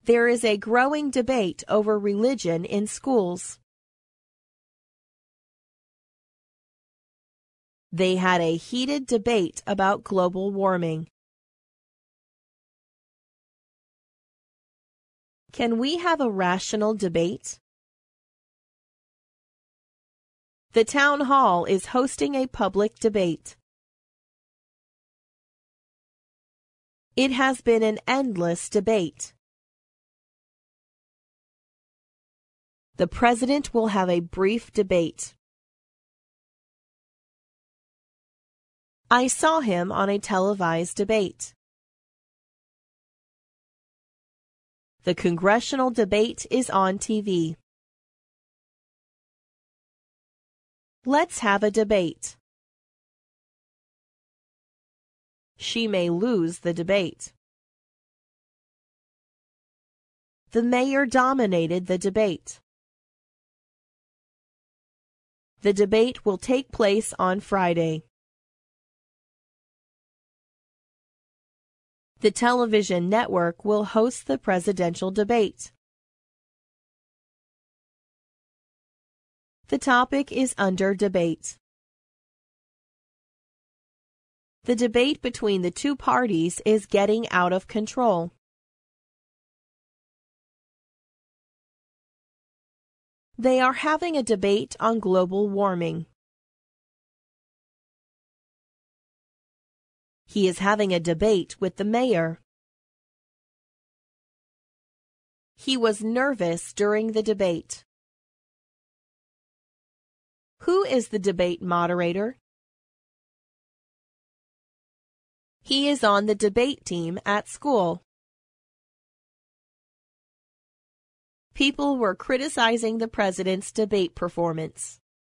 There is a growing debate over religion in schools. They had a heated debate about global warming. Can we have a rational debate? The town hall is hosting a public debate. It has been an endless debate. The president will have a brief debate. I saw him on a televised debate. The congressional debate is on TV. Let's have a debate. She may lose the debate. The mayor dominated the debate. The debate will take place on Friday. The television network will host the presidential debate. The topic is under debate. The debate between the two parties is getting out of control. They are having a debate on global warming. He is having a debate with the mayor. He was nervous during the debate. Who is the debate moderator? He is on the debate team at school. People were criticizing the president's debate performance.